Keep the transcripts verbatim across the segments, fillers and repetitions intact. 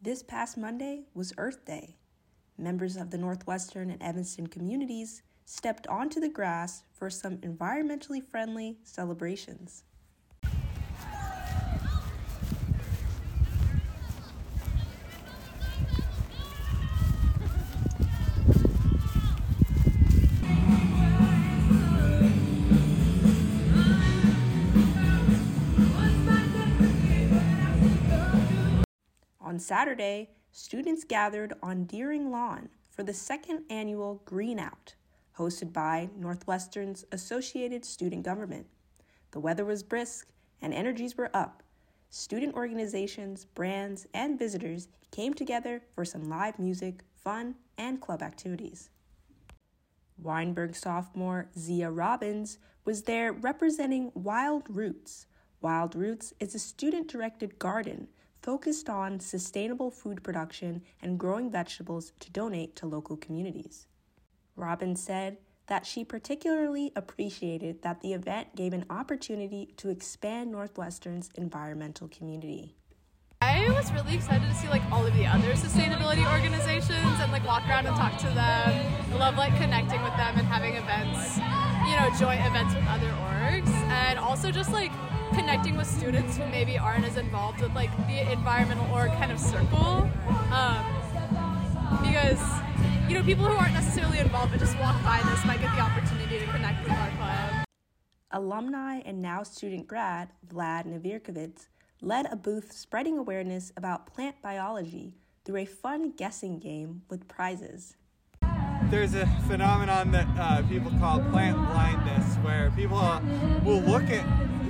This past Monday was Earth Day. Members of the Northwestern and Evanston communities stepped onto the grass for some environmentally friendly celebrations. On Saturday, students gathered on Deering Lawn for the second annual Green Out, hosted by Northwestern's Associated Student Government. The weather was brisk and energies were up. Student organizations, brands, and visitors came together for some live music, fun, and club activities. Weinberg sophomore Zia Robbins was there representing Wild Roots. Wild Roots is a student-directed garden focused on sustainable food production and growing vegetables to donate to local communities. Robbins said that she particularly appreciated that the event gave an opportunity to expand Northwestern's environmental community. I was really excited to see like all of the other sustainability organizations and like walk around and talk to them. I love like connecting with them and having events, you know, joint events with other orgs, and also just like connecting with students who maybe aren't as involved with like the environmental org kind of circle, um, because you know people who aren't necessarily involved but just walk by this might get the opportunity to connect with our club. Alumni and now student grad Vlad Navirkovitz led a booth spreading awareness about plant biology through a fun guessing game with prizes. There's a phenomenon that uh, people call plant blindness, where people uh, will look at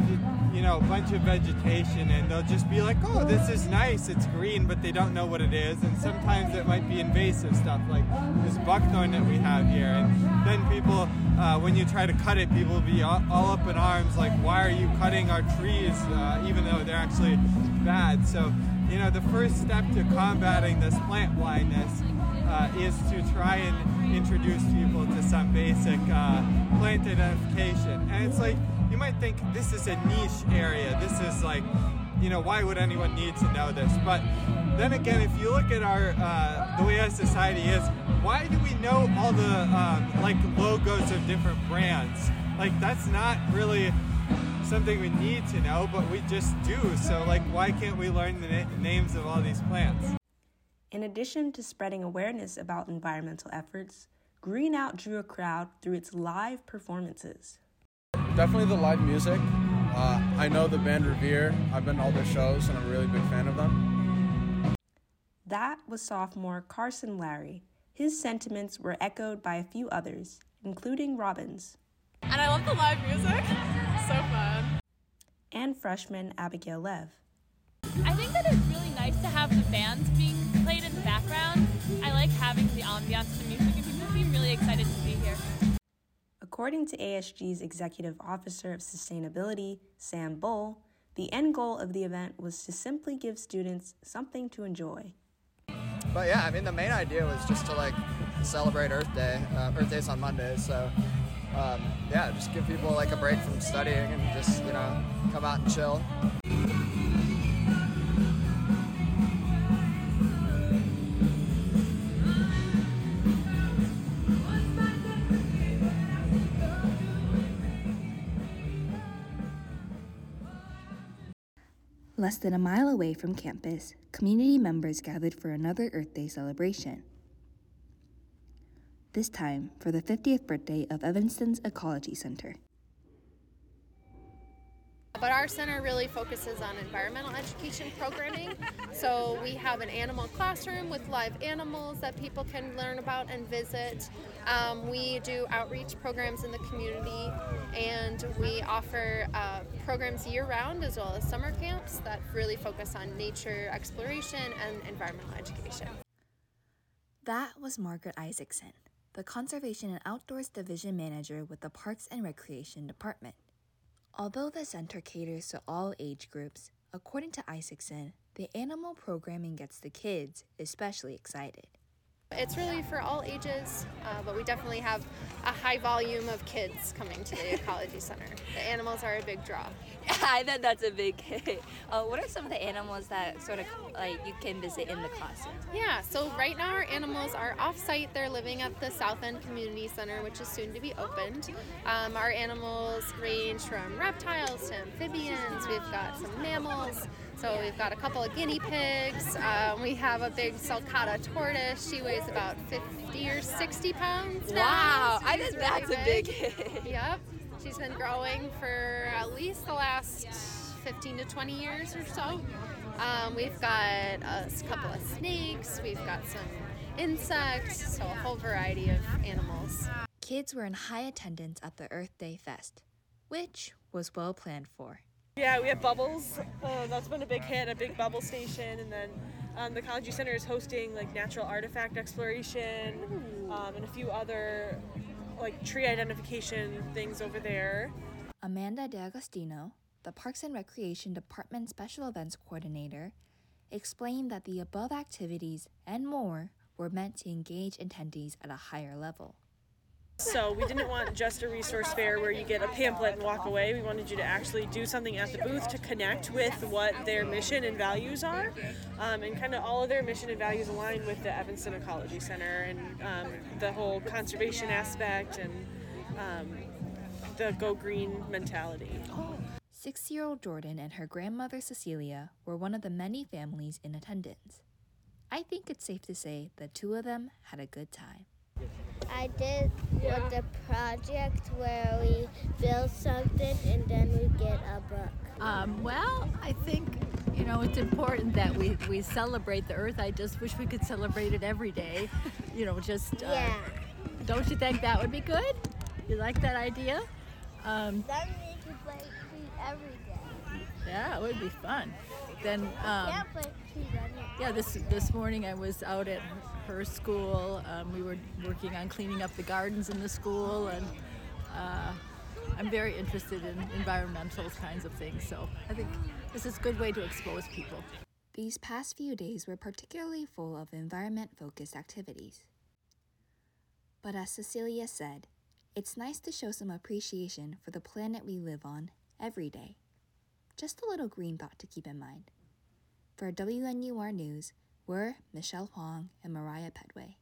you know, a bunch of vegetation and they'll just be like, oh, this is nice, it's green, but they don't know what it is. And sometimes it might be invasive stuff like this buckthorn that we have here. And then people, uh, when you try to cut it, people will be all, all up in arms like, why are you cutting our trees, uh, even though they're actually bad? So, you know, the first step to combating this plant blindness uh, is to try and introduce people to some basic uh, plant identification. And it's like, you might think this is a niche area. This is like, you know, why would anyone need to know this? But then again, if you look at our, uh, the way our society is, why do we know all the, um, like, logos of different brands? Like, that's not really something we need to know, but we just do. So, like, why can't we learn the na- names of all these plants? In addition to spreading awareness about environmental efforts, Green Out drew a crowd through its live performances. Definitely the live music. Uh, I know the band Revere. I've been to all their shows, and I'm a really big fan of them. That was sophomore Carson Larry. His sentiments were echoed by a few others, including Robbins. And I love the live music. So fun. And freshman Abigail Lev. I think that it's really nice to have the bands being played in the background. I like having the ambiance of the music, and people seem really excited to be here. According to A S G's Executive Officer of Sustainability, Sam Bull, the end goal of the event was to simply give students something to enjoy. But yeah, I mean, the main idea was just to like celebrate Earth Day. Uh, Earth Day's on Monday, so um, yeah, just give people like a break from studying and just, you know, come out and chill. Less than a mile away from campus, community members gathered for another Earth Day celebration. This time for the fiftieth birthday of Evanston's Ecology Center. But our center really focuses on environmental education programming. So we have an animal classroom with live animals that people can learn about and visit. Um, we do outreach programs in the community, and we offer uh, programs year-round as well as summer camps that really focus on nature exploration and environmental education. That was Margaret Isaacson, the Conservation and Outdoors Division Manager with the Parks and Recreation Department. Although the center caters to all age groups, according to Isaacson, the animal programming gets the kids especially excited. It's really for all ages, uh, but we definitely have a high volume of kids coming to the Ecology Center. The animals are a big draw. I bet that's a big hit. Uh, what are some of the animals that sort of like you can visit in the classroom? Yeah, so right now our animals are off-site. They're living at the South End Community Center, which is soon to be opened. Um, our animals range from reptiles to amphibians. We've got some mammals. So we've got a couple of guinea pigs. Um, we have a big sulcata tortoise. She weighs about fifty or sixty pounds now. Wow, So I she's think really that's a big hit. Yep. She's been growing for at least the last fifteen to twenty years or so. Um, we've got a couple of snakes. We've got some insects. So a whole variety of animals. Kids were in high attendance at the Earth Day Fest, which was well planned for. Yeah, we have bubbles. Uh, that's been a big hit, a big bubble station, and then um, the Ecology Center is hosting like natural artifact exploration um, and a few other like tree identification things over there. Amanda D'Agostino, the Parks and Recreation Department Special Events Coordinator, explained that the above activities and more were meant to engage attendees at a higher level. So we didn't want just a resource fair where you get a pamphlet and walk away. We wanted you to actually do something at the booth to connect with what their mission and values are. Um, and kind of all of their mission and values align with the Evanston Ecology Center and um, the whole conservation aspect and um, the go green mentality. Six-year-old Jordan and her grandmother Cecilia were one of the many families in attendance. I think it's safe to say the two of them had a good time. I did with the project where we build something and then we get a book. Um, well, I think, you know, it's important that we, we celebrate the Earth. I just wish we could celebrate it every day. You know, just, uh, Yeah. Don't you think that would be good? You like that idea? Um, That means we play trees every day. yeah, it would be fun. Then, um, Can't play trees every day. yeah, this this morning I was out at her school. Um, we were working on cleaning up the gardens in the school, and uh, I'm very interested in environmental kinds of things. So I think this is a good way to expose people. These past few days were particularly full of environment-focused activities. But as Cecilia said, it's nice to show some appreciation for the planet we live on every day. Just a little green thought to keep in mind. For W N U R News, we're Michelle Huang and Mariah Pedway.